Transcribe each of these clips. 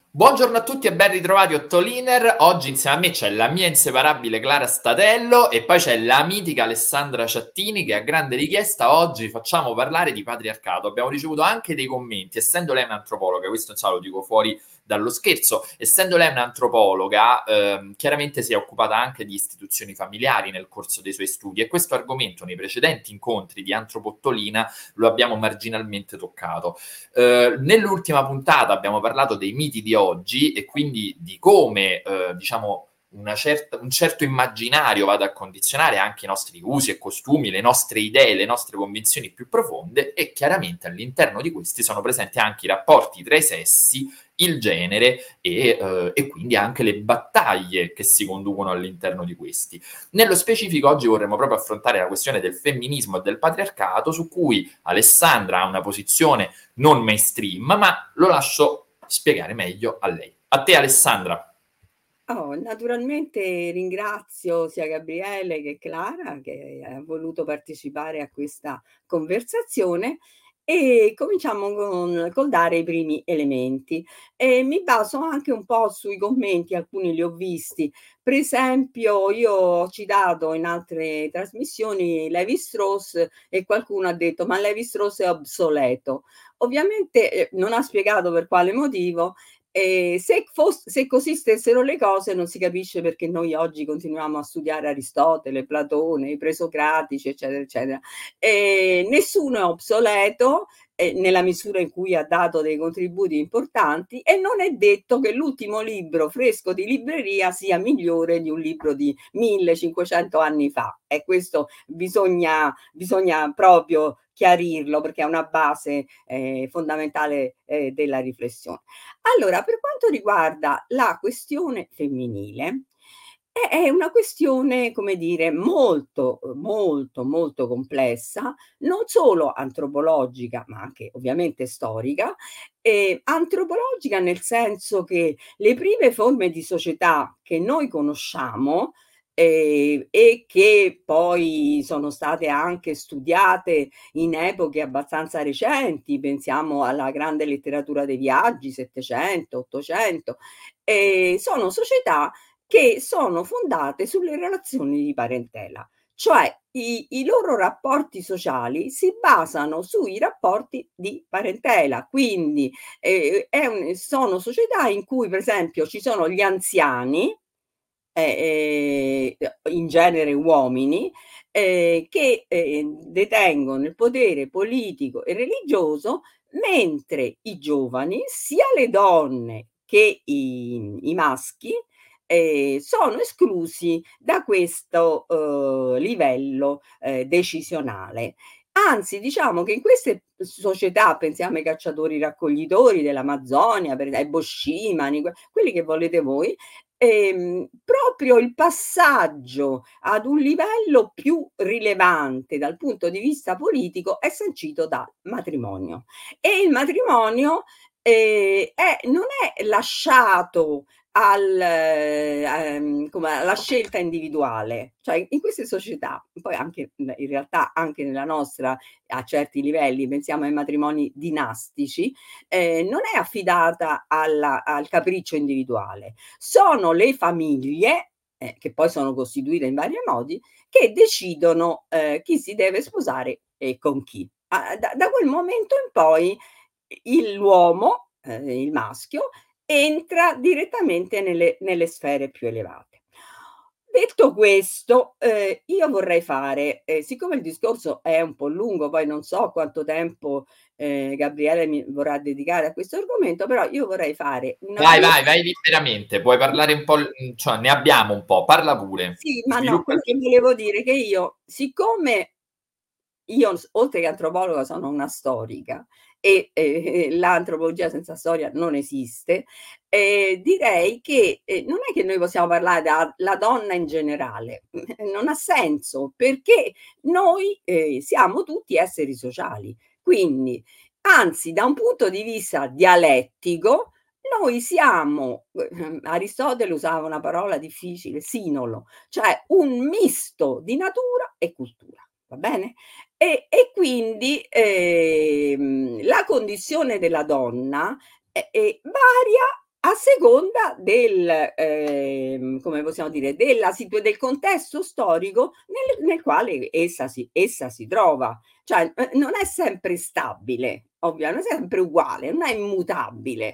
Buongiorno a tutti e ben ritrovati Ottoliner. Oggi insieme a me c'è la mia inseparabile Clara Statello e poi c'è la mitica Alessandra Ciattini che a grande richiesta oggi facciamo parlare di patriarcato. Abbiamo ricevuto anche dei commenti, essendo lei un'antropologa, questo insomma lo dico fuori dallo scherzo, essendo lei un'antropologa, chiaramente si è occupata anche di istituzioni familiari nel corso dei suoi studi e questo argomento nei precedenti incontri di Antropottolina lo abbiamo marginalmente toccato. Nell'ultima puntata abbiamo parlato dei miti di oggi e quindi di come, diciamo, un certo immaginario vada a condizionare anche i nostri usi e costumi, le nostre idee, le nostre convinzioni più profonde e chiaramente all'interno di questi sono presenti anche i rapporti tra i sessi, il genere e quindi anche le battaglie che si conducono all'interno di questi. Nello specifico oggi vorremmo proprio affrontare la questione del femminismo e del patriarcato su cui Alessandra ha una posizione non mainstream, ma lo lascio spiegare meglio a lei. A te Alessandra. Oh, naturalmente ringrazio sia Gabriele che Clara che ha voluto partecipare a questa conversazione e cominciamo col dare i primi elementi. E mi baso anche un po' sui commenti, alcuni li ho visti. Per esempio, io ho citato in altre trasmissioni Levi Strauss e qualcuno ha detto: ma Levi Strauss è obsoleto. Ovviamente non ha spiegato per quale motivo. Se così stessero le cose, non si capisce perché noi oggi continuiamo a studiare Aristotele, Platone, i presocratici, eccetera, eccetera. Nessuno è obsoleto nella misura in cui ha dato dei contributi importanti e non è detto che l'ultimo libro fresco di libreria sia migliore di un libro di 1500 anni fa. E questo bisogna proprio chiarirlo perché è una base fondamentale della riflessione. Allora, per quanto riguarda la questione femminile, è una questione, come dire, molto, molto, molto complessa, non solo antropologica, ma anche ovviamente storica. Antropologica nel senso che le prime forme di società che noi conosciamo e che poi sono state anche studiate in epoche abbastanza recenti, pensiamo alla grande letteratura dei viaggi, 700, 800, sono società che sono fondate sulle relazioni di parentela, cioè i loro rapporti sociali si basano sui rapporti di parentela, quindi sono società in cui per esempio ci sono gli anziani, in genere uomini, che detengono il potere politico e religioso, mentre i giovani, sia le donne che i maschi, sono esclusi da questo livello decisionale. Anzi, diciamo che in queste società, pensiamo ai cacciatori-raccoglitori dell'Amazzonia, ai boscimani, quelli che volete voi, proprio il passaggio ad un livello più rilevante dal punto di vista politico è sancito dal matrimonio. E il matrimonio non è lasciato come alla scelta individuale, cioè in queste società, poi anche in realtà anche nella nostra a certi livelli, pensiamo ai matrimoni dinastici, non è affidata al capriccio individuale, sono le famiglie, che poi sono costituite in vari modi, che decidono chi si deve sposare e con chi. Da quel momento in poi l'uomo, il maschio, entra direttamente nelle sfere più elevate. Detto questo, io vorrei fare, siccome il discorso è un po' lungo, poi non so quanto tempo Gabriele mi vorrà dedicare a questo argomento, però io vorrei fare una Vai, prima. vai, vai liberamente, puoi parlare un po', cioè ne abbiamo un po', parla pure, Sì, ma no, sviluppa quello il che volevo dire è che io, siccome io oltre che antropologa sono una storica e l'antropologia senza storia non esiste, direi che non è che noi possiamo parlare della donna in generale, non ha senso perché noi siamo tutti esseri sociali, quindi anzi da un punto di vista dialettico noi siamo, Aristotele usava una parola difficile, sinolo, cioè un misto di natura e cultura, va bene? E quindi la condizione della donna varia a seconda come possiamo dire, del contesto storico nel quale essa si trova. Cioè, non è sempre stabile, ovvio, non è sempre uguale, non è immutabile.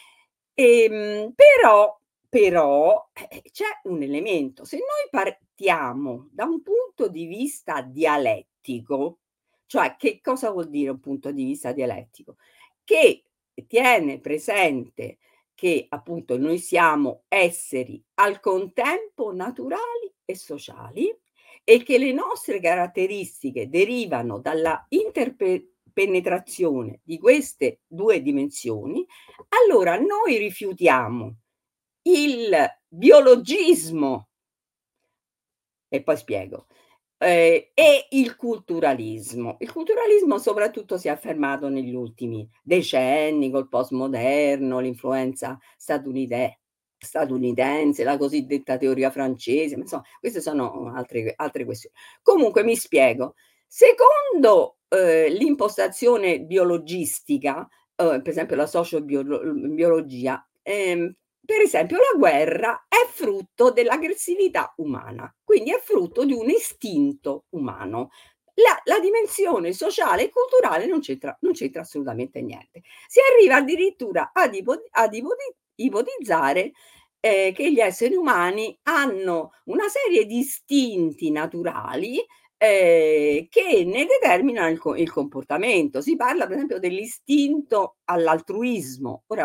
Però c'è un elemento: se noi partiamo da un punto di vista dialettico, cioè che cosa vuol dire un punto di vista dialettico? Che tiene presente che appunto noi siamo esseri al contempo naturali e sociali e che le nostre caratteristiche derivano dalla interpenetrazione di queste due dimensioni, allora noi rifiutiamo il biologismo, e poi spiego, e il culturalismo. Il culturalismo soprattutto si è affermato negli ultimi decenni col postmoderno, l'influenza statunitense, la cosiddetta teoria francese, ma insomma, queste sono altre questioni. Comunque mi spiego. Secondo l'impostazione biologistica, per esempio la sociobiologia, per esempio la guerra è frutto dell'aggressività umana, quindi è frutto di un istinto umano. La dimensione sociale e culturale non c'entra assolutamente niente. Si arriva addirittura ad ipotizzare che gli esseri umani hanno una serie di istinti naturali che ne determinano il comportamento. Si parla per esempio dell'istinto all'altruismo. Ora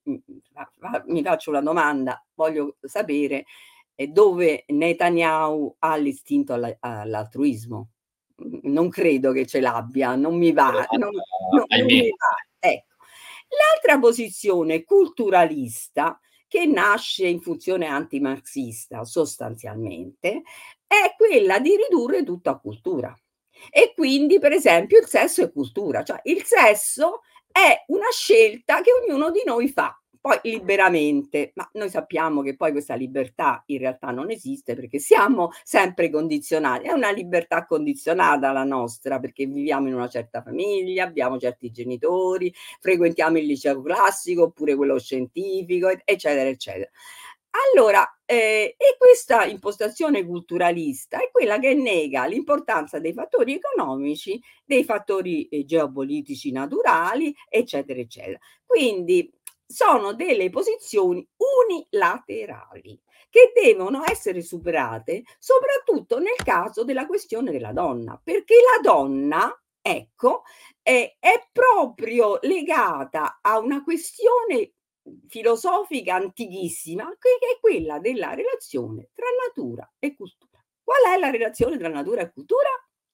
mi faccio una domanda, voglio sapere dove Netanyahu ha l'istinto all'altruismo. Non credo che ce l'abbia, non mi va, non mi va. Ecco. L'altra posizione culturalista, che nasce in funzione antimarxista sostanzialmente, è quella di ridurre tutto a cultura. E quindi, per esempio, il sesso è cultura, cioè il sesso è una scelta che ognuno di noi fa, poi liberamente, ma noi sappiamo che poi questa libertà in realtà non esiste perché siamo sempre condizionati, è una libertà condizionata la nostra perché viviamo in una certa famiglia, abbiamo certi genitori, frequentiamo il liceo classico oppure quello scientifico, eccetera, eccetera. Allora, e questa impostazione culturalista è quella che nega l'importanza dei fattori economici, dei fattori geopolitici naturali, eccetera, eccetera. Quindi sono delle posizioni unilaterali che devono essere superate, soprattutto nel caso della questione della donna, perché la donna, ecco, è proprio legata a una questione filosofica antichissima, che è quella della relazione tra natura e cultura. Qual è la relazione tra natura e cultura?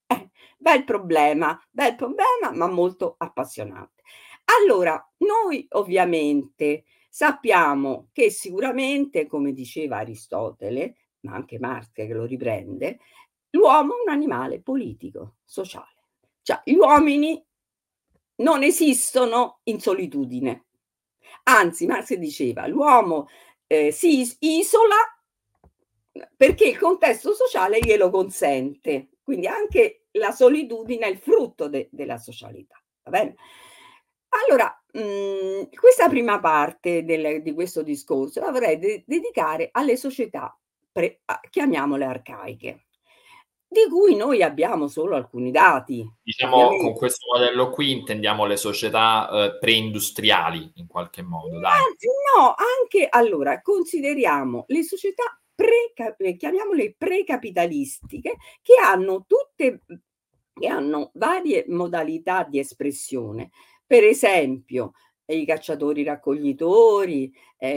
Bel problema, ma molto appassionante. Allora, noi ovviamente sappiamo che sicuramente, come diceva Aristotele, ma anche Marx che lo riprende, l'uomo è un animale politico, sociale. Cioè, gli uomini non esistono in solitudine. Anzi, Marx diceva, l'uomo si isola perché il contesto sociale glielo consente. Quindi anche la solitudine è il frutto della socialità. Va bene? Allora, questa prima parte di questo discorso la vorrei dedicare alle società, chiamiamole arcaiche, di cui noi abbiamo solo alcuni dati. Diciamo, con questo modello qui intendiamo le società preindustriali, in qualche modo, dai. No, anche allora consideriamo le società chiamiamole precapitalistiche, che hanno varie modalità di espressione. Per esempio, i cacciatori-raccoglitori,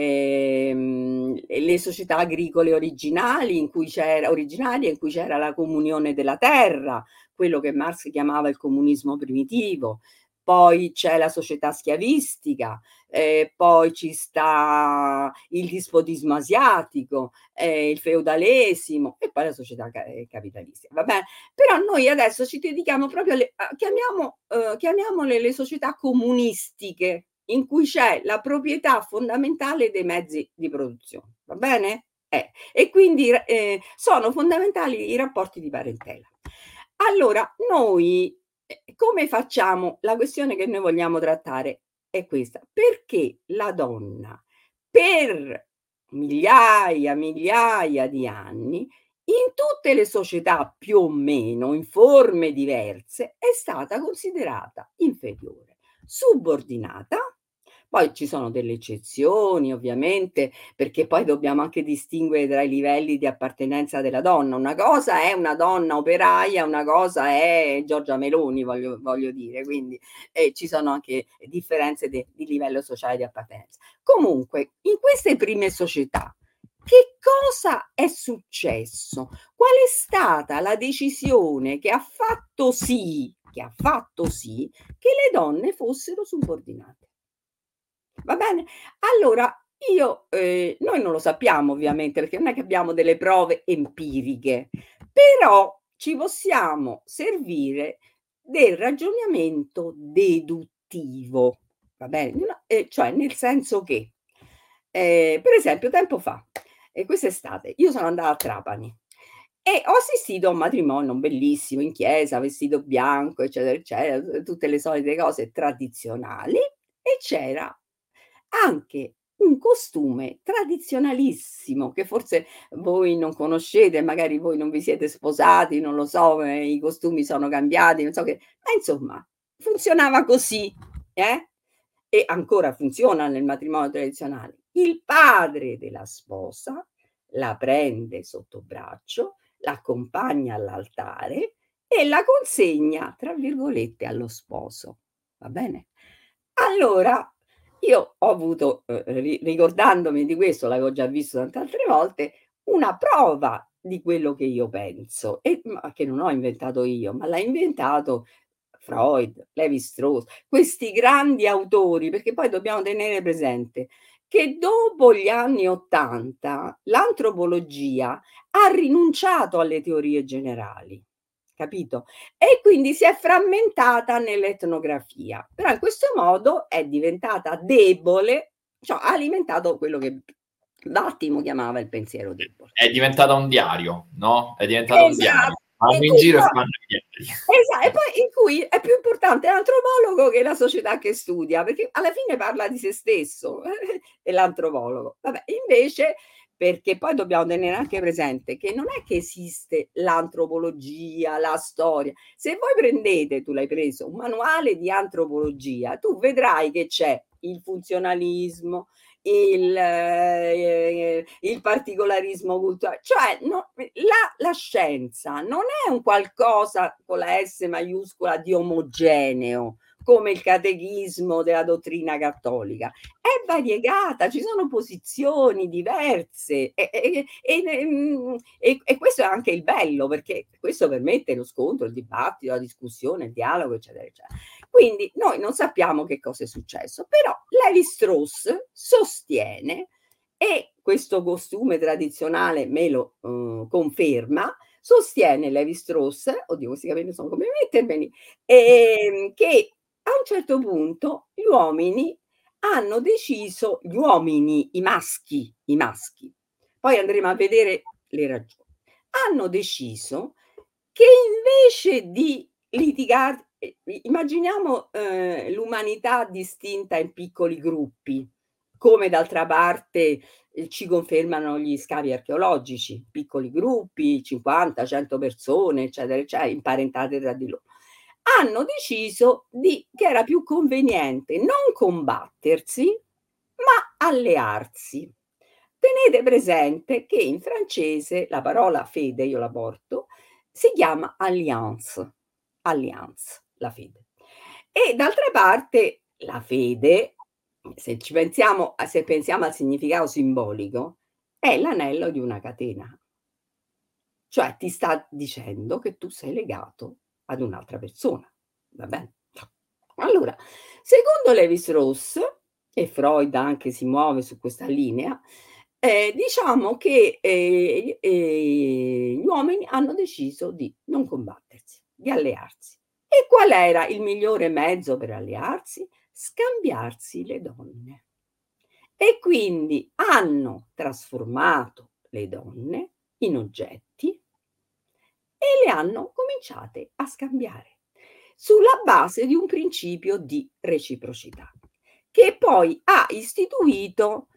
le società agricole originarie in cui c'era la comunione della terra, quello che Marx chiamava il comunismo primitivo. Poi c'è la società schiavistica, poi ci sta il dispotismo asiatico, il feudalesimo e poi la società capitalistica. Va bene? Però noi adesso ci dedichiamo proprio chiamiamole le società comunistiche, in cui c'è la proprietà fondamentale dei mezzi di produzione. Va bene? E quindi sono fondamentali i rapporti di parentela. Allora, noi come facciamo? La questione che noi vogliamo trattare è questa: perché la donna per migliaia di anni, in tutte le società più o meno, in forme diverse, è stata considerata inferiore, subordinata. Poi ci sono delle eccezioni, ovviamente, perché poi dobbiamo anche distinguere tra i livelli di appartenenza della donna. Una cosa è una donna operaia, una cosa è Giorgia Meloni, voglio dire, quindi ci sono anche differenze di livello sociale di appartenenza. Comunque, in queste prime società, che cosa è successo? Qual è stata la decisione che ha fatto sì che le donne fossero subordinate? Va bene? Allora io noi non lo sappiamo ovviamente, perché non è che abbiamo delle prove empiriche, però ci possiamo servire del ragionamento deduttivo, va bene? Cioè nel senso che, per esempio tempo fa, quest'estate, io sono andata a Trapani e ho assistito a un matrimonio bellissimo in chiesa, vestito bianco, eccetera, eccetera, tutte le solite cose tradizionali e c'era anche un costume tradizionalissimo che forse voi non conoscete, magari voi non vi siete sposati, non lo so, i costumi sono cambiati, non so che, ma insomma funzionava così, eh? E ancora funziona nel matrimonio tradizionale. Il padre della sposa la prende sotto braccio, l'accompagna all'altare e la consegna, tra virgolette, allo sposo. Va bene? Allora, io ho avuto, ricordandomi di questo, l'avevo già visto tante altre volte, una prova di quello che io penso, ma che non ho inventato io, ma l'ha inventato Freud, Levi-Strauss, questi grandi autori, perché poi dobbiamo tenere presente che dopo gli anni '80 l'antropologia ha rinunciato alle teorie generali, capito? E quindi si è frammentata nell'etnografia, però in questo modo è diventata debole, cioè ha alimentato quello che Vattimo chiamava il pensiero debole. È diventata un diario, no? È diventato un diario. Esatto. Vanno E in tu giro e fanno i diari. e poi in cui è più importante l'antropologo che la società che studia, perché alla fine parla di se stesso, è l'antropologo. Vabbè, invece, perché poi dobbiamo tenere anche presente che non è che esiste l'antropologia, la storia. Se voi prendete, tu l'hai preso, un manuale di antropologia, tu vedrai che c'è il funzionalismo, il particolarismo culturale, cioè no, la scienza non è un qualcosa con la S maiuscola di omogeneo come il catechismo della dottrina cattolica, è variegata, ci sono posizioni diverse e questo è anche il bello, perché questo permette lo scontro, il dibattito, la discussione, il dialogo, eccetera, eccetera. Quindi noi non sappiamo che cosa è successo, però Levi-Strauss sostiene, e questo costume tradizionale me lo conferma, sostiene Levi-Strauss, oddio questi capelli sono come mettermeli, che a un certo punto gli uomini hanno deciso, gli uomini, i maschi, poi andremo a vedere le ragioni, hanno deciso che invece di litigare, immaginiamo l'umanità distinta in piccoli gruppi, come d'altra parte ci confermano gli scavi archeologici, piccoli gruppi, 50, 100 persone, eccetera, eccetera, imparentate tra di loro. Hanno deciso che era più conveniente non combattersi, ma allearsi. Tenete presente che in francese la parola fede, io la porto, si chiama alliance, alliance, la fede. E d'altra parte la fede, se ci pensiamo, se pensiamo al significato simbolico, è l'anello di una catena. Cioè ti sta dicendo che tu sei legato ad un'altra persona, va bene? Allora, secondo Levi-Strauss, e Freud anche si muove su questa linea, diciamo che, gli uomini hanno deciso di non combattersi, di allearsi. E qual era il migliore mezzo per allearsi? Scambiarsi le donne. E quindi hanno trasformato le donne in oggetti e le hanno cominciate a scambiare sulla base di un principio di reciprocità che poi ha istituito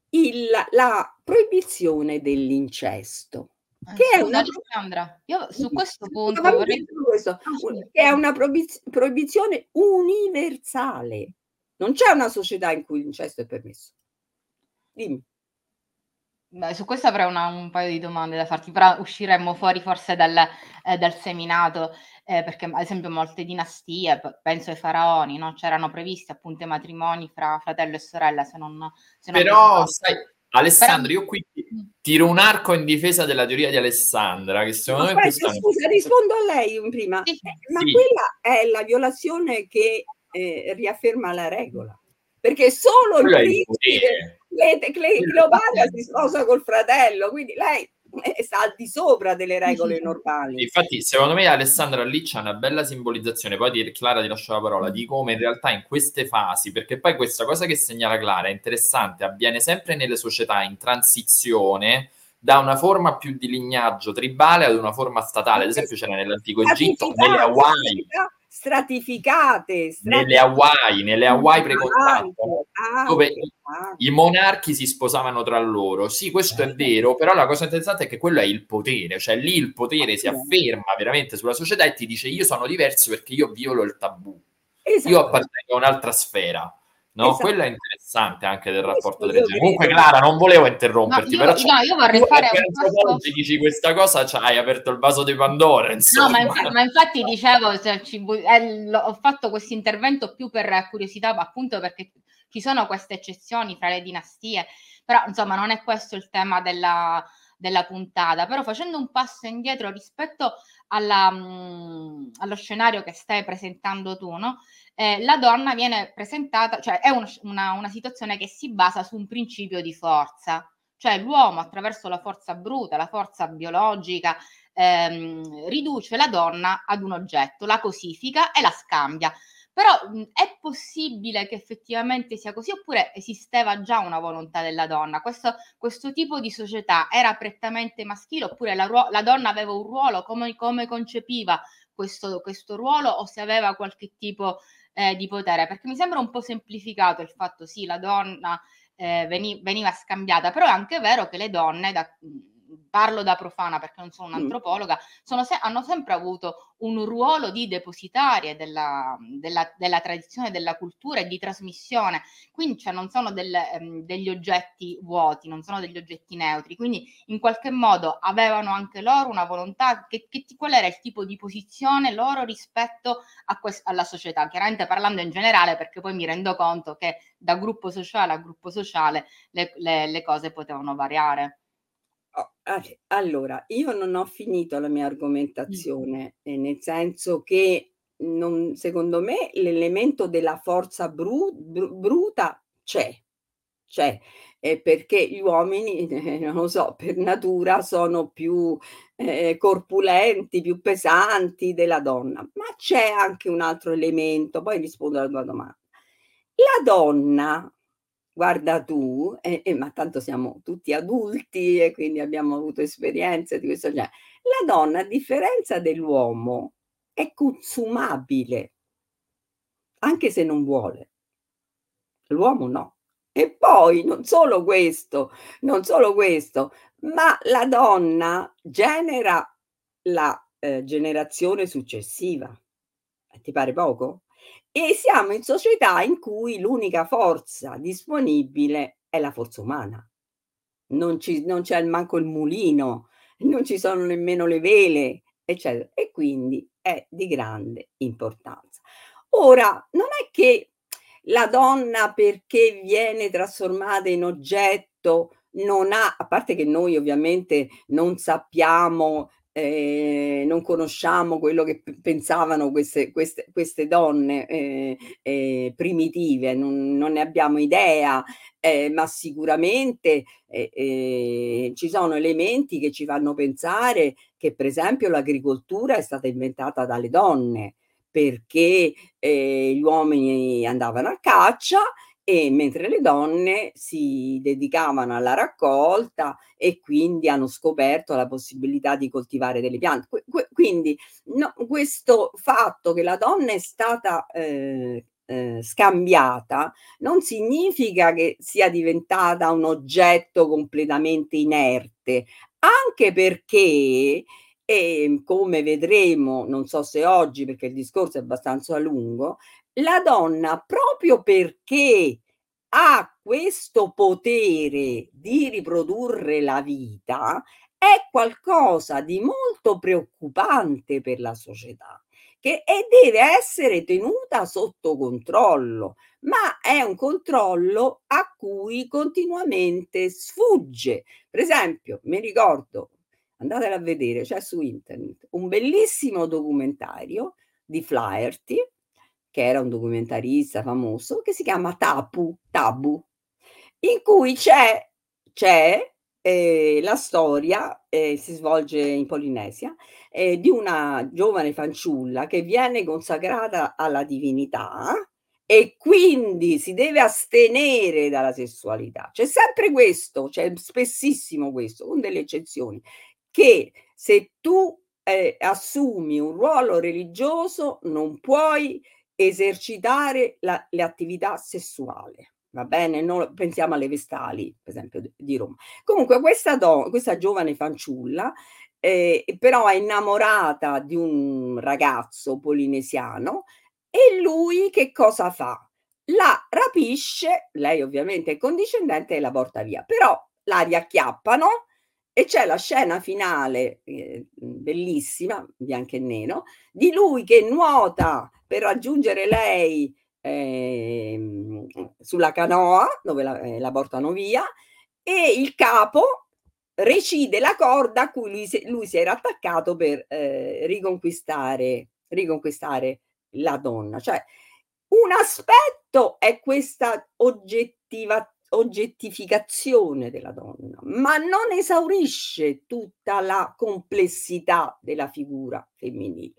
la proibizione dell'incesto, che è Scusa una Alessandra, io su questo punto vorrei... che è una proibizione universale. Non c'è una società in cui l'incesto è permesso. Dimmi. Beh, su questo avrei un paio di domande da farti, però usciremmo fuori forse dal seminato, perché ad esempio molte dinastie, penso ai faraoni, no? C'erano previsti appunto i matrimoni fra fratello e sorella, se non mi Però, sbaglio. sai, Però... Alessandro, io qui tiro un arco in difesa della teoria di Alessandra, che No, secondo me aspetta, questa è scusa, rispondo a lei prima. Sì, Ma sì, quella è la violazione che riafferma la regola, perché solo il quello è il principe potere. Cleopatra si sposa col fratello, quindi lei sta al di sopra delle regole normali. Infatti, secondo me Alessandra lì c'è una bella simbolizzazione, poi Clara ti lascio la parola, di come in realtà in queste fasi, perché poi questa cosa che segnala Clara è interessante, avviene sempre nelle società in transizione da una forma più di lignaggio tribale ad una forma statale, ad esempio c'era nell'antico Egitto, nelle Hawaii, stratificate, nelle Hawaii pre-contatto, no? Dove anche. i monarchi si sposavano tra loro. Sì, questo è vero, però la cosa interessante è che quello è il potere, cioè lì il potere si afferma veramente sulla società e ti dice io sono diverso perché io violo il tabù, io appartengo a un'altra sfera. No, quello è interessante anche del rapporto tra generi. Comunque, Clara, non volevo interromperti, io, però no, io vorrei tu fare che un passo... oggi dici questa cosa, hai aperto il vaso di Pandora, No, insomma. ma infatti dicevo, cioè, ho fatto questo intervento più per curiosità, appunto perché ci sono queste eccezioni fra le dinastie, però insomma non è questo il tema della puntata, però facendo un passo indietro rispetto allo scenario che stai presentando tu, no? La donna viene presentata, cioè è una situazione che si basa su un principio di forza, cioè l'uomo attraverso la forza bruta, la forza biologica, riduce la donna ad un oggetto, la cosifica e la scambia. Però è possibile che effettivamente sia così oppure esisteva già una volontà della donna? Questo tipo di società era prettamente maschile oppure la donna aveva un ruolo? Come concepiva questo ruolo o se aveva qualche tipo di potere? Perché mi sembra un po' semplificato il fatto, sì, la donna veniva scambiata, però è anche vero che le donne, parlo da profana perché non sono un'antropologa, hanno sempre avuto un ruolo di depositarie della tradizione, della cultura e di trasmissione, quindi cioè, non sono degli oggetti vuoti, non sono degli oggetti neutri, quindi in qualche modo avevano anche loro una volontà, qual era il tipo di posizione loro rispetto alla società, chiaramente parlando in generale perché poi mi rendo conto che da gruppo sociale a gruppo sociale le cose potevano variare. Allora, io non ho finito la mia argomentazione, nel senso che secondo me l'elemento della forza bruta c'è, perché gli uomini, non lo so, per natura sono più corpulenti, più pesanti della donna, ma c'è anche un altro elemento, poi rispondo alla tua domanda. La donna, guarda tu, ma tanto siamo tutti adulti e quindi abbiamo avuto esperienze di questo genere. La donna, a differenza dell'uomo, è consumabile, anche se non vuole. L'uomo no. E poi non solo questo, ma la donna genera la generazione successiva. Ti pare poco? E siamo in società in cui l'unica forza disponibile è la forza umana. Non c'è manco il mulino, non ci sono nemmeno le vele, eccetera. E quindi è di grande importanza. Ora, non è che la donna, perché viene trasformata in oggetto, non ha, a parte che noi ovviamente non sappiamo, non conosciamo quello che pensavano queste donne primitive, non ne abbiamo idea, ma sicuramente ci sono elementi che ci fanno pensare che, per esempio, l'agricoltura è stata inventata dalle donne perché gli uomini andavano a caccia e mentre le donne si dedicavano alla raccolta e quindi hanno scoperto la possibilità di coltivare delle piante. Quindi no, questo fatto che la donna è stata scambiata, non significa che sia diventata un oggetto completamente inerte, anche perché, come vedremo, non so se oggi, perché il discorso è abbastanza lungo, la donna, proprio perché ha questo potere di riprodurre la vita, è qualcosa di molto preoccupante per la società e deve essere tenuta sotto controllo, ma è un controllo a cui continuamente sfugge. Per esempio, mi ricordo, andatela a vedere, c'è su internet un bellissimo documentario di Flaherty, che era un documentarista famoso, che si chiama Tabu, in cui c'è la storia, si svolge in Polinesia, di una giovane fanciulla che viene consacrata alla divinità e quindi si deve astenere dalla sessualità. C'è sempre questo, c'è spessissimo questo, con delle eccezioni, che se tu assumi un ruolo religioso non puoi esercitare le attività sessuali. Va bene? Pensiamo alle Vestali, per esempio, di Roma. Comunque questa giovane fanciulla però è innamorata di un ragazzo polinesiano e lui che cosa fa? La rapisce, lei ovviamente è condiscendente e la porta via, però la riacchiappano e c'è la scena finale, bellissima, bianco e nero, di lui che nuota per raggiungere lei sulla canoa dove la portano via e il capo recide la corda a cui lui si era attaccato per riconquistare la donna. Cioè, un aspetto è questa oggettificazione della donna, ma non esaurisce tutta la complessità della figura femminile.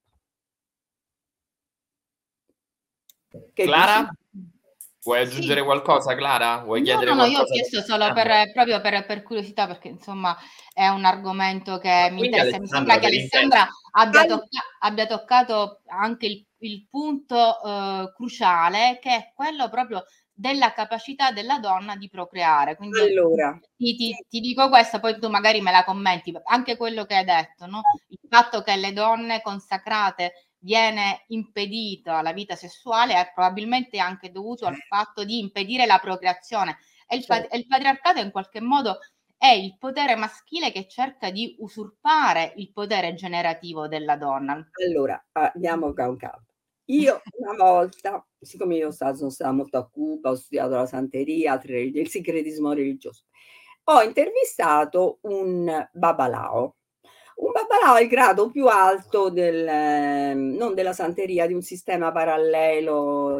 Che Clara? dici? Vuoi aggiungere qualcosa, Clara? Vuoi chiedere No, io ho qualcosa? chiesto solo proprio per curiosità, perché insomma è un argomento che mi Quindi interessa. Mi sembra che Alessandra abbia toccato anche il punto cruciale, che è quello proprio della capacità della donna di procreare. Quindi allora, ti dico questo, poi tu magari me la commenti. Anche quello che hai detto, no? Il fatto che le donne consacrate viene impedita la vita sessuale è probabilmente anche dovuto al fatto di impedire la procreazione e il patriarcato in qualche modo è il potere maschile che cerca di usurpare il potere generativo della donna. Allora, andiamo con calma. Io una volta, siccome io sono stata molto a Cuba, ho studiato la santeria, il sincretismo religioso, ho intervistato un babalao. Un babalao è il grado più alto non della santeria, di un sistema parallelo,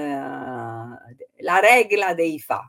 la regola dei fa.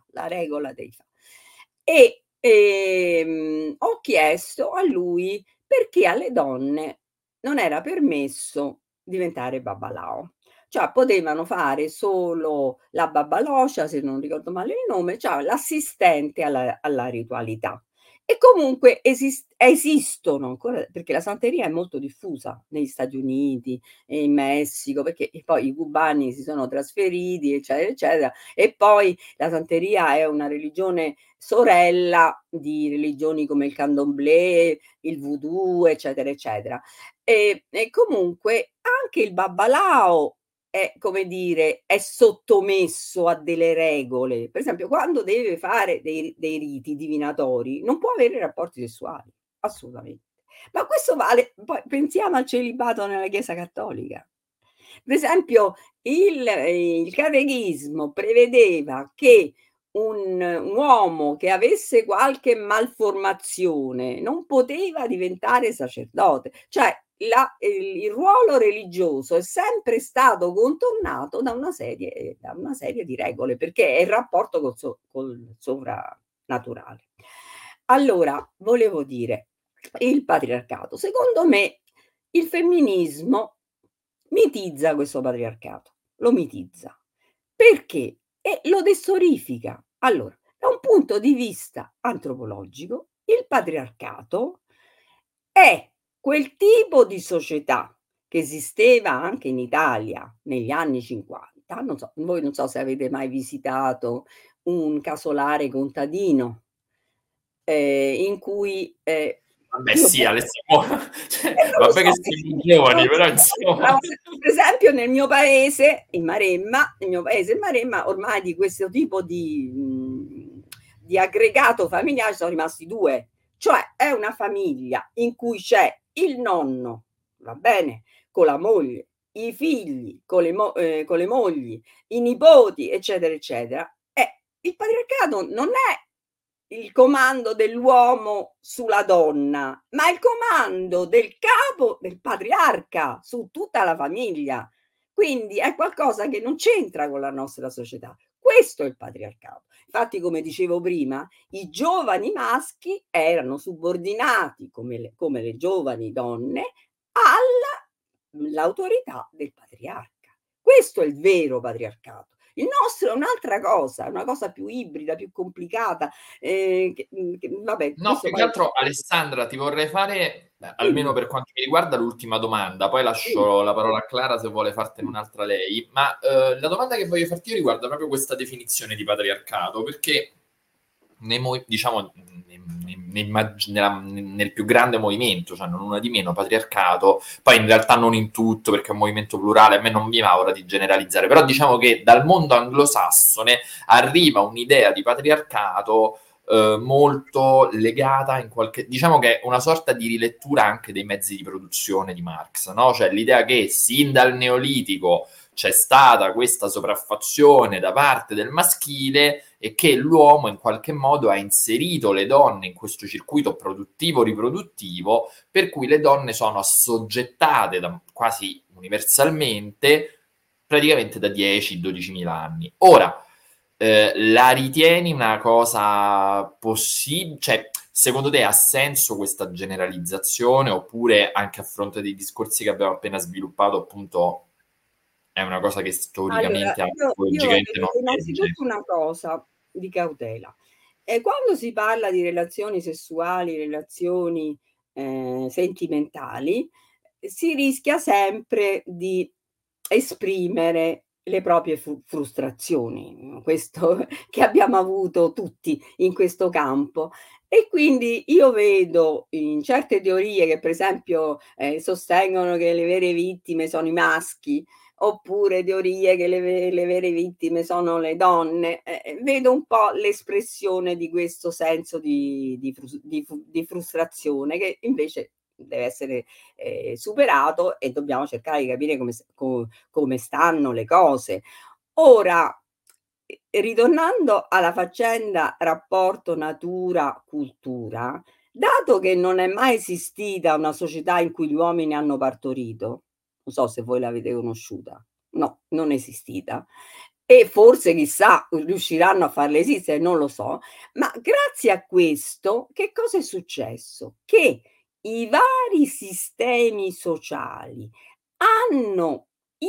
E ho chiesto a lui perché alle donne non era permesso diventare babalao. Cioè potevano fare solo la babbaloscia, se non ricordo male il nome, cioè l'assistente alla ritualità. E comunque esistono ancora, perché la santeria è molto diffusa negli Stati Uniti e in Messico, perché poi i cubani si sono trasferiti, eccetera, eccetera, e poi la santeria è una religione sorella di religioni come il candomblé, il voodoo, eccetera, eccetera. E comunque anche il babbalao come dire, è sottomesso a delle regole. Per esempio, quando deve fare dei riti divinatori, non può avere rapporti sessuali, assolutamente. Ma questo vale, poi pensiamo al celibato nella Chiesa Cattolica. Per esempio, il catechismo prevedeva che un uomo che avesse qualche malformazione non poteva diventare sacerdote. Cioè, il ruolo religioso è sempre stato contornato da una serie di regole, perché è il rapporto col sovrannaturale. Allora, volevo dire, il patriarcato, secondo me, il femminismo mitizza questo patriarcato, lo mitizza. Perché? E lo destorifica. Allora, da un punto di vista antropologico, il patriarcato è quel tipo di società che esisteva anche in Italia negli anni 50, città, voi non so se avete mai visitato un casolare contadino, in cui Vabbè, io sì, Alessandro, non lo vabbè so, che siamo giovani, però insomma. per esempio nel mio paese, in Maremma, ormai di questo tipo di aggregato familiare sono rimasti due, cioè è una famiglia in cui c'è il nonno, va bene, con la moglie, i figli con con le mogli, i nipoti, eccetera, eccetera. Il patriarcato non è il comando dell'uomo sulla donna, ma il comando del capo, del patriarca su tutta la famiglia. Quindi è qualcosa che non c'entra con la nostra società. Questo è il patriarcato. Infatti, come dicevo prima, i giovani maschi erano subordinati, come le giovani donne, all'autorità del patriarca. Questo è il vero patriarcato. Il nostro è un'altra cosa, una cosa più ibrida, più complicata. Vabbè, No, più che altro, Alessandra, ti vorrei fare, almeno per quanto mi riguarda, l'ultima domanda, poi lascio la parola a Clara se vuole fartene un'altra lei, ma la domanda che voglio farti io riguarda proprio questa definizione di patriarcato, perché diciamo, nel più grande movimento, cioè non una di meno, patriarcato, poi in realtà non in tutto perché è un movimento plurale, a me non mi va ora di generalizzare, però diciamo che dal mondo anglosassone arriva un'idea di patriarcato molto legata in qualche, diciamo che è una sorta di rilettura anche dei mezzi di produzione di Marx, no? Cioè l'idea che sin dal Neolitico c'è stata questa sopraffazione da parte del maschile e che l'uomo in qualche modo ha inserito le donne in questo circuito produttivo-riproduttivo, per cui le donne sono assoggettate quasi universalmente praticamente da 10-12 mila anni. Ora, la ritieni una cosa possibile? Cioè, secondo te ha senso questa generalizzazione oppure anche a fronte dei discorsi che abbiamo appena sviluppato, appunto, è una cosa che storicamente, io antropologicamente non innanzitutto una cosa di cautela. Quando si parla di relazioni sessuali, relazioni sentimentali, si rischia sempre di esprimere le proprie frustrazioni, questo che abbiamo avuto tutti in questo campo. E quindi io vedo in certe teorie che per esempio sostengono che le vere vittime sono i maschi, oppure teorie che le vere vittime sono le donne, vedo un po' l'espressione di questo senso di frustrazione che invece deve essere superato e dobbiamo cercare di capire come stanno le cose. Ora, ritornando alla faccenda rapporto natura-cultura, dato che non è mai esistita una società in cui gli uomini hanno partorito, non so se voi l'avete conosciuta, no, non è esistita, e forse chissà riusciranno a farla esistere, non lo so, ma grazie a questo che cosa è successo? Che i vari sistemi sociali hanno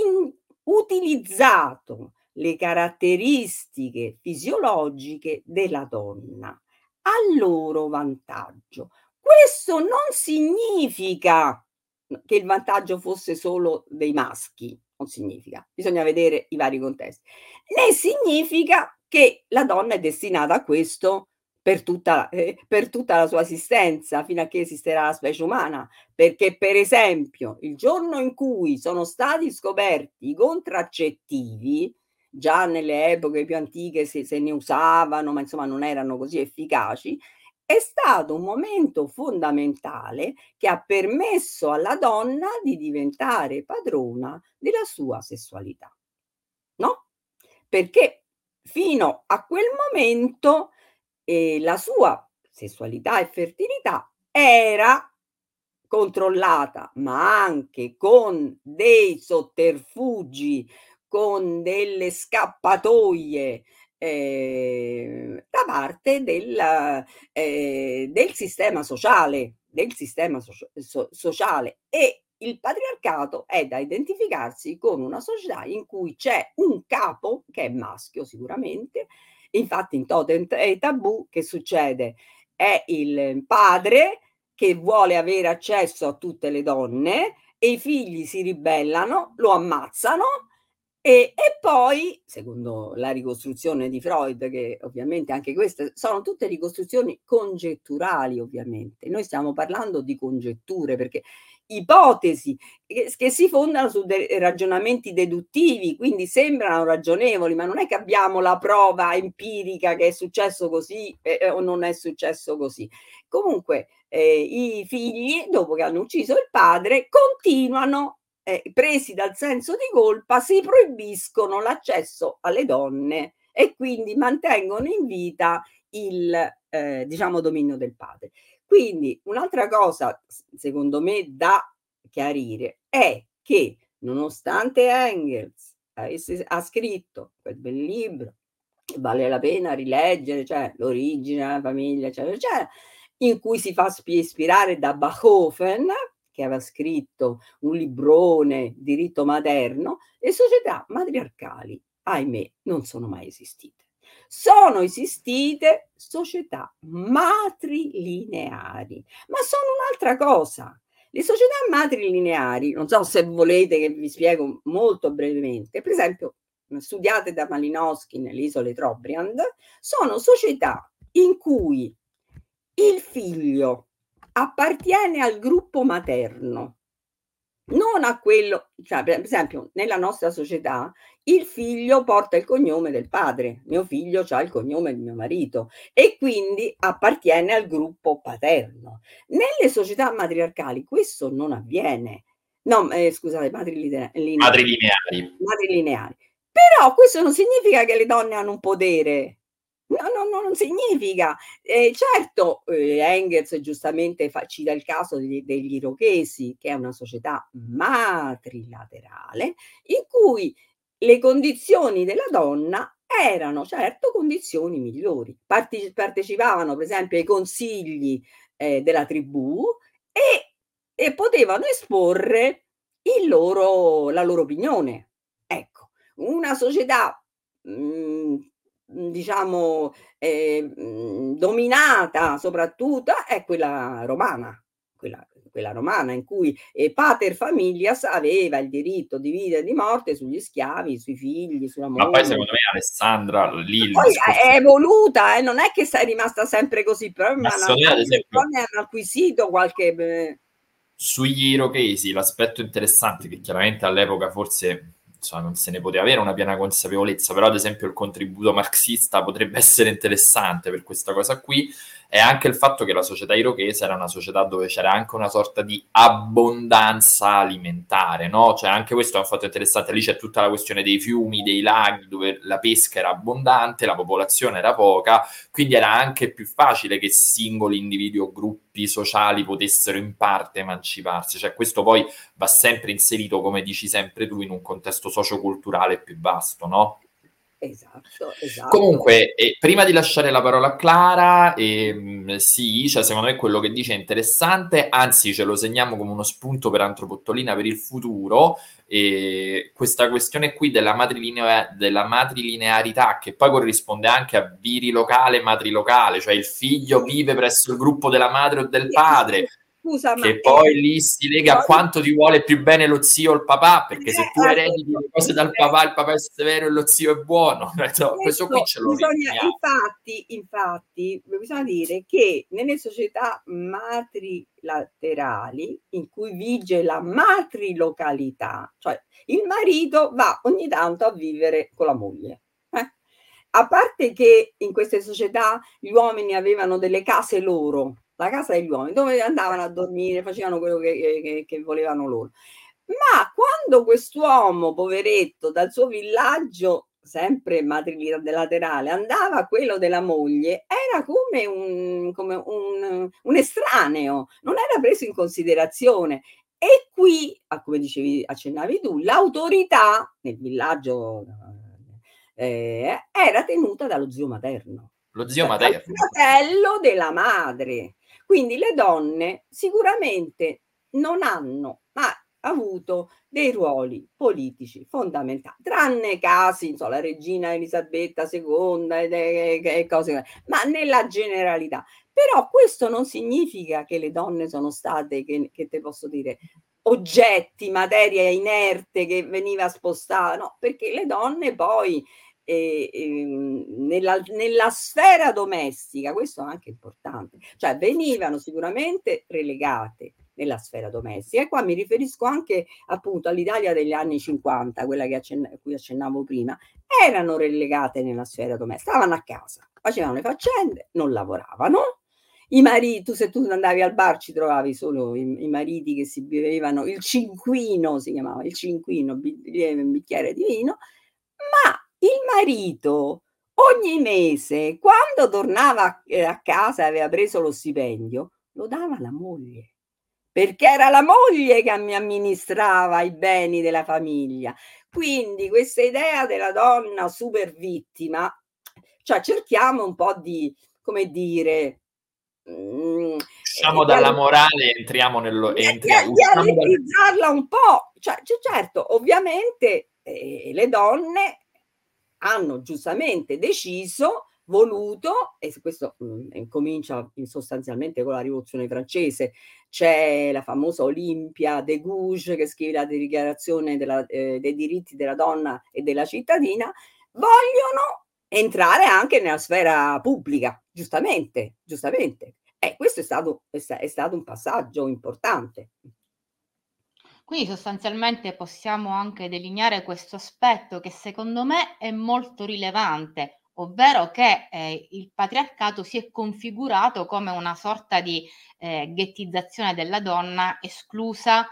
utilizzato le caratteristiche fisiologiche della donna a loro vantaggio. Questo non significa che il vantaggio fosse solo dei maschi, non significa, bisogna vedere i vari contesti, né significa che la donna è destinata a questo per tutta la sua esistenza, fino a che esisterà la specie umana, perché per esempio il giorno in cui sono stati scoperti i contraccettivi, già nelle epoche più antiche se ne usavano, ma insomma non erano così efficaci, è stato un momento fondamentale che ha permesso alla donna di diventare padrona della sua sessualità, no? Perché fino a quel momento la sua sessualità e fertilità era controllata, ma anche con dei sotterfugi, con delle scappatoie da parte del sistema sociale, sociale. E il patriarcato è da identificarsi con una società in cui c'è un capo che è maschio sicuramente, infatti in Totem e Tabù che succede? È il padre che vuole avere accesso a tutte le donne e i figli si ribellano, lo ammazzano E poi, secondo la ricostruzione di Freud, che ovviamente anche queste sono tutte ricostruzioni congetturali, ovviamente. Noi stiamo parlando di congetture, perché ipotesi che si fondano su ragionamenti deduttivi, quindi sembrano ragionevoli, ma non è che abbiamo la prova empirica che è successo così o non è successo così. Comunque i figli, dopo che hanno ucciso il padre, continuano, presi dal senso di colpa, si proibiscono l'accesso alle donne e quindi mantengono in vita il diciamo dominio del padre. Quindi un'altra cosa, secondo me, da chiarire è che nonostante Engels ha scritto quel bel libro, vale la pena rileggere, cioè l'origine della famiglia, eccetera, eccetera, in cui si fa ispirare da Bachofen, che aveva scritto un librone, diritto materno, le società matriarcali, ahimè, non sono mai esistite. Sono esistite società matrilineari, ma sono un'altra cosa. Le società matrilineari, non so se volete che vi spiego molto brevemente, per esempio studiate da Malinowski nelle isole Trobriand, sono società in cui il figlio appartiene al gruppo materno, non a quello, cioè per esempio nella nostra società il figlio porta il cognome del padre, mio figlio ha il cognome di mio marito e quindi appartiene al gruppo paterno. Nelle società matriarcali questo non avviene. No, scusate, Matrilineari. Però questo non significa che le donne hanno un potere. No, non significa. Certo, Engels giustamente cita il caso degli Irochesi, che è una società matrilaterale, in cui le condizioni della donna erano certo condizioni migliori. Partecipavano, per esempio, ai consigli della tribù e potevano esporre la loro opinione. Ecco, una società diciamo dominata soprattutto è quella romana, quella romana in cui pater familias aveva il diritto di vita e di morte sugli schiavi, sui figli, sulla moglie. Ma poi secondo me Alessandra lì poi è evoluta, non è che sei rimasta sempre così, però ma ad esempio hanno acquisito qualche sugli Irochesi l'aspetto interessante che chiaramente all'epoca forse insomma, non se ne poteva avere una piena consapevolezza, però ad esempio il contributo marxista potrebbe essere interessante per questa cosa qui, è anche il fatto che la società irochese era una società dove c'era anche una sorta di abbondanza alimentare, no? Cioè anche questo è un fatto interessante, lì c'è tutta la questione dei fiumi, dei laghi, dove la pesca era abbondante, la popolazione era poca, quindi era anche più facile che singoli individui o gruppi sociali potessero in parte emanciparsi, cioè questo poi va sempre inserito, come dici sempre tu, in un contesto socioculturale più vasto, no? Esatto. Comunque, prima di lasciare la parola a Clara, sì, cioè secondo me quello che dice è interessante, anzi ce lo segniamo come uno spunto per Antropottolina per il futuro, questa questione qui della matrilinearità, che poi corrisponde anche a virilocale e matrilocale, cioè il figlio vive presso il gruppo della madre o del padre, scusa, che poi lì si lega a quanto ti vuole più bene lo zio o il papà, perché se tu erediti le cose dal papà, il papà è severo e lo zio è buono. Questo qui ce lo infatti bisogna dire che nelle società matrilaterali in cui vige la matrilocalità, cioè il marito va ogni tanto a vivere con la moglie. A parte che in queste società gli uomini avevano delle case loro, la casa degli uomini, dove andavano a dormire, facevano quello che volevano loro. Ma quando quest'uomo, poveretto, dal suo villaggio, sempre matrilaterale, andava a quello della moglie, era come un estraneo, non era preso in considerazione. E qui, come accennavi tu, l'autorità nel villaggio era tenuta dallo zio materno. Lo zio materno. Dal fratello della madre. Quindi le donne sicuramente non hanno avuto dei ruoli politici fondamentali, tranne casi, insomma, la regina Elisabetta II e cose, ma nella generalità. Però questo non significa che le donne sono state, che te posso dire, oggetti, materia inerte che veniva spostata, no, perché le donne poi nella sfera domestica, questo è anche importante, cioè venivano sicuramente relegate nella sfera domestica, e qua mi riferisco anche appunto all'Italia degli anni 50, quella a cui accennavo prima, erano relegate nella sfera domestica, stavano a casa, facevano le faccende, non lavoravano. I mariti, se tu andavi al bar ci trovavi solo i mariti che si bevevano il cinquino, si chiamava il cinquino, un bicchiere di vino, ma il marito ogni mese, quando tornava a casa e aveva preso lo stipendio, lo dava alla moglie, perché era la moglie che mi amministrava i beni della famiglia. Quindi questa idea della donna super vittima, cioè cerchiamo un po' di, come dire, usciamo dalla morale e entriamo di realizzarla un po', cioè certo, ovviamente le donne hanno giustamente deciso, voluto, e questo comincia sostanzialmente con la rivoluzione francese. C'è la famosa Olympia de Gouges che scrive la dichiarazione dei diritti della donna e della cittadina, vogliono entrare anche nella sfera pubblica, giustamente. Questo è stato un passaggio importante. Quindi sostanzialmente possiamo anche delineare questo aspetto che secondo me è molto rilevante, ovvero che il patriarcato si è configurato come una sorta di ghettizzazione della donna esclusa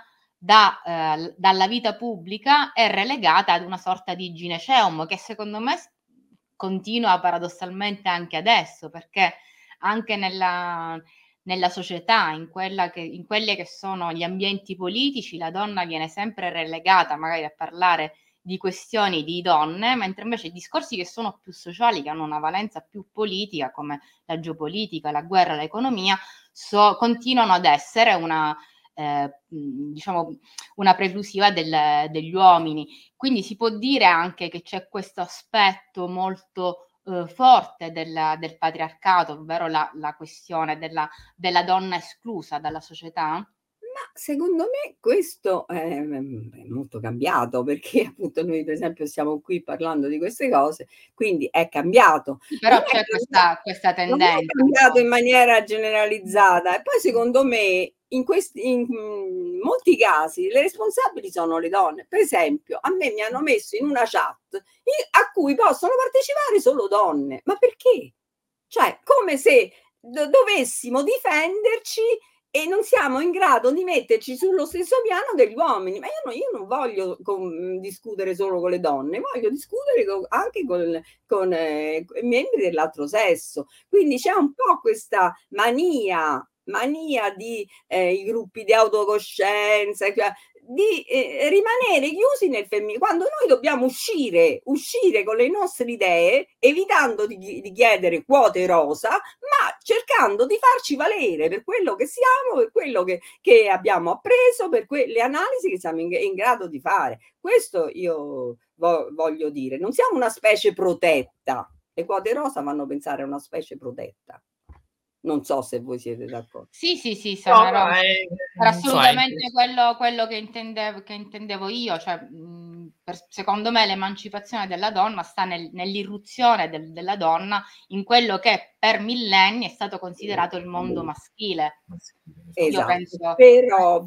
dalla vita pubblica e relegata ad una sorta di gineceum, che secondo me continua paradossalmente anche adesso, perché anche nella società, in quelli che sono gli ambienti politici, la donna viene sempre relegata magari a parlare di questioni di donne, mentre invece i discorsi che sono più sociali, che hanno una valenza più politica, come la geopolitica, la guerra, l'economia, continuano ad essere una preclusiva degli uomini. Quindi si può dire anche che c'è questo aspetto molto forte del patriarcato, ovvero la questione della donna esclusa dalla società? Ma secondo me questo è molto cambiato, perché appunto noi per esempio siamo qui parlando di queste cose, quindi è cambiato. Però c'è questa tendenza. Non è cambiato in maniera generalizzata, e poi secondo me in molti casi le responsabili sono le donne. Per esempio, a me mi hanno messo in una chat a cui possono partecipare solo donne. Ma perché? Cioè, come se dovessimo difenderci e non siamo in grado di metterci sullo stesso piano degli uomini. Ma io non voglio discutere solo con le donne, voglio discutere anche con i membri dell'altro sesso. Quindi c'è un po' questa mania di i gruppi di autocoscienza, di rimanere chiusi nel femminile, quando noi dobbiamo uscire con le nostre idee, evitando di chiedere quote rosa, ma cercando di farci valere per quello che siamo, per quello che abbiamo appreso, per le analisi che siamo in grado di fare. Questo io voglio dire, non siamo una specie protetta. Le quote rosa fanno pensare a una specie protetta. Non so se voi siete d'accordo. Sì, era assolutamente quello che intendevo io, cioè secondo me l'emancipazione della donna sta nell'irruzione della donna in quello che per millenni è stato considerato il mondo maschile. Esatto. Io penso... Però,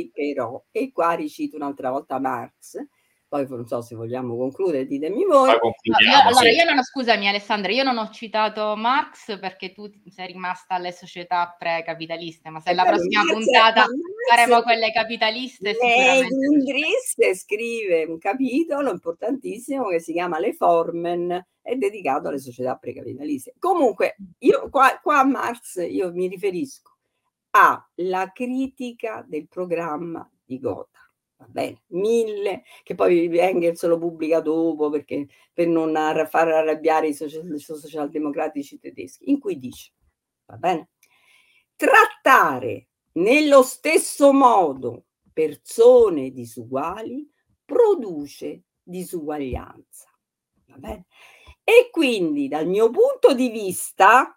e qua ricito un'altra volta Marx. Poi non so se vogliamo concludere, ditemi voi. Scusami Alessandra, io non ho citato Marx perché tu sei rimasta alle società pre-capitaliste, ma se la prossima puntata faremo quelle capitaliste sicuramente. Grundrisse scrive un capitolo importantissimo che si chiama Le Formen, è dedicato alle società pre-capitaliste. Comunque, io qua a Marx io mi riferisco alla critica del programma di Gotha. Va bene, 1000, che poi Engels lo pubblica dopo perché per non far arrabbiare i socialdemocratici tedeschi, in cui dice, va bene, trattare nello stesso modo persone disuguali produce disuguaglianza, va bene? E quindi dal mio punto di vista,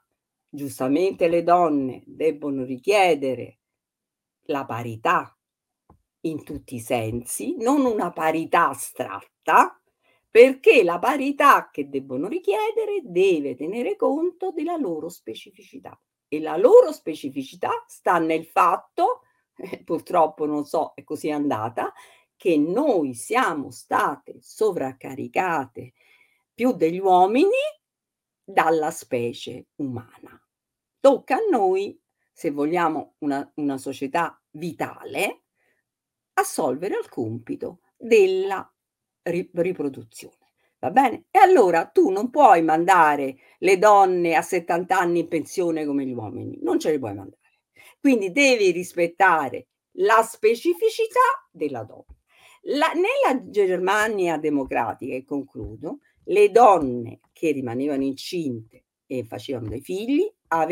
giustamente le donne debbono richiedere la parità in tutti i sensi, non una parità astratta, perché la parità che debbono richiedere deve tenere conto della loro specificità. E la loro specificità sta nel fatto, purtroppo non so, è così andata, che noi siamo state sovraccaricate più degli uomini dalla specie umana. Tocca a noi, se vogliamo una società vitale, assolvere al compito della riproduzione. Va bene? E allora tu non puoi mandare le donne a 70 anni in pensione come gli uomini, non ce le puoi mandare. Quindi devi rispettare la specificità della donna. Nella Germania democratica, e concludo, le donne che rimanevano incinte e facevano dei figli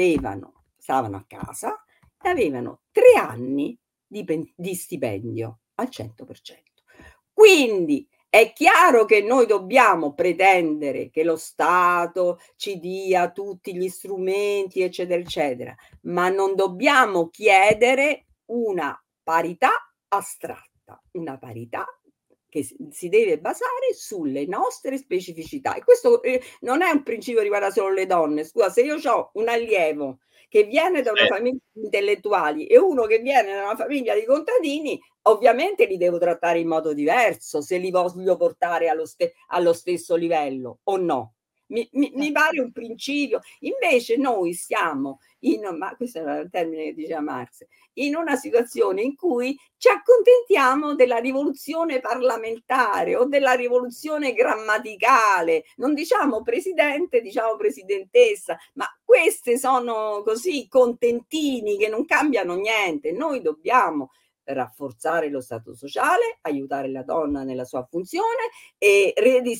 stavano a casa e avevano 3 anni di stipendio al 100%. Quindi è chiaro che noi dobbiamo pretendere che lo Stato ci dia tutti gli strumenti, eccetera, eccetera, ma non dobbiamo chiedere una parità astratta, una parità che si deve basare sulle nostre specificità. E questo non è un principio che riguarda solo le donne. Scusa, se io ho un allievo che viene da una famiglia di intellettuali e uno che viene da una famiglia di contadini, ovviamente li devo trattare in modo diverso se li voglio portare allo stesso livello o no. Mi pare un principio. Invece noi siamo ma questo era il termine che diceva Marx, in una situazione in cui ci accontentiamo della rivoluzione parlamentare o della rivoluzione grammaticale. Non diciamo presidente, diciamo presidentessa, ma queste sono così contentini che non cambiano niente. Noi dobbiamo rafforzare lo stato sociale, aiutare la donna nella sua funzione e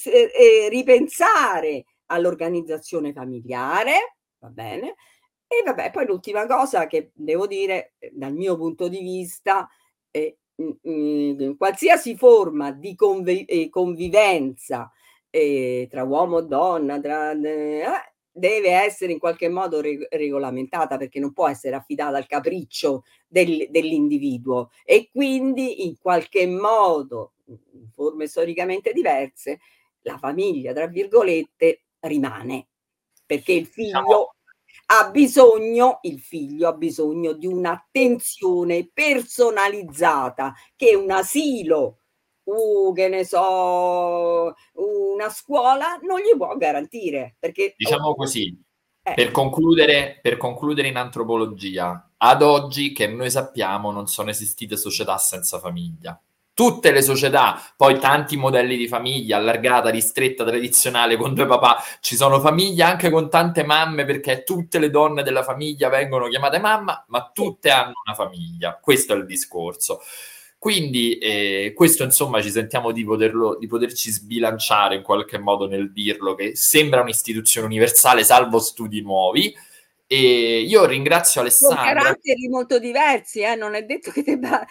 ripensare all'organizzazione familiare, va bene? E vabbè, poi l'ultima cosa che devo dire, dal mio punto di vista, qualsiasi forma di convivenza tra uomo e donna, deve essere in qualche modo regolamentata, perché non può essere affidata al capriccio dell'individuo, e quindi in qualche modo, in forme storicamente diverse, la famiglia, tra virgolette, rimane, perché il figlio ha bisogno di un'attenzione personalizzata che un asilo, che ne so, una scuola non gli può garantire, perché diciamo così, per concludere in antropologia, ad oggi che noi sappiamo non sono esistite società senza famiglia. Tutte le società, poi tanti modelli di famiglia, allargata, ristretta, tradizionale, con 2 papà, ci sono famiglie anche con tante mamme, perché tutte le donne della famiglia vengono chiamate mamma, ma tutte hanno una famiglia. Questo è il discorso. Quindi questo, insomma, ci sentiamo di poterci sbilanciare in qualche modo nel dirlo, che sembra un'istituzione universale, salvo studi nuovi. E io ringrazio Alessandra. Con caratteri molto diversi, non è detto che debba...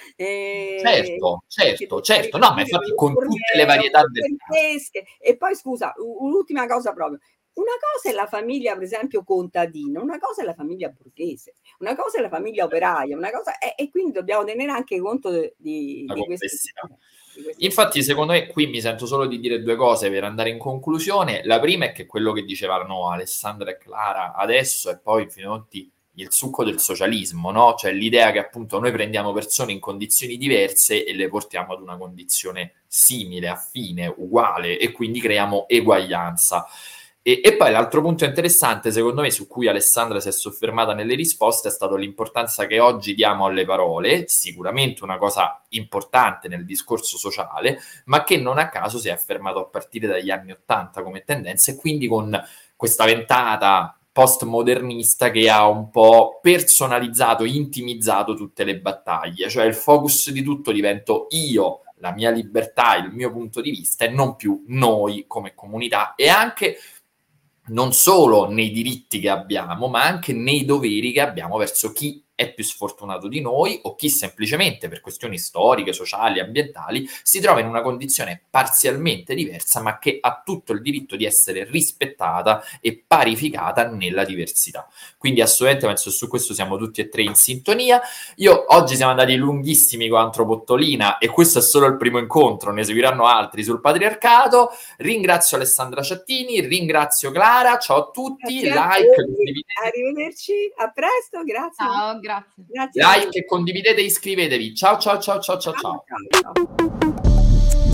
certo, no, ma infatti con tutte le varietà del caso. E poi, scusa, un'ultima cosa proprio. Una cosa è la famiglia, per esempio, contadina, una cosa è la famiglia borghese, una cosa è la famiglia operaia, una cosa e quindi dobbiamo tenere anche conto di complessità. Infatti, secondo me, qui mi sento solo di dire 2 cose per andare in conclusione. La prima è che quello che dicevano Alessandra e Clara adesso è poi, finalmente, il succo del socialismo, no? Cioè l'idea che appunto noi prendiamo persone in condizioni diverse e le portiamo ad una condizione simile, affine, uguale, e quindi creiamo eguaglianza. E poi l'altro punto interessante, secondo me, su cui Alessandra si è soffermata nelle risposte, è stato l'importanza che oggi diamo alle parole, sicuramente una cosa importante nel discorso sociale, ma che non a caso si è affermato a partire dagli anni '80 come tendenza, e quindi con questa ventata postmodernista che ha un po' personalizzato, intimizzato tutte le battaglie, cioè il focus di tutto divento io, la mia libertà, il mio punto di vista, e non più noi come comunità, e anche non solo nei diritti che abbiamo, ma anche nei doveri che abbiamo verso chi è più sfortunato di noi, o chi semplicemente per questioni storiche, sociali, ambientali si trova in una condizione parzialmente diversa, ma che ha tutto il diritto di essere rispettata e parificata nella diversità. Quindi assolutamente penso che su questo siamo tutti e tre in sintonia. Io oggi siamo andati lunghissimi con Antropottolina e questo è solo il primo incontro, ne seguiranno altri sul patriarcato. Ringrazio Alessandra Ciattini, ringrazio Clara, ciao a tutti, arrivederci, a presto, grazie. Ciao, grazie. Like e condividete e iscrivetevi. Ciao ciao ciao ciao ciao ciao. Ciao.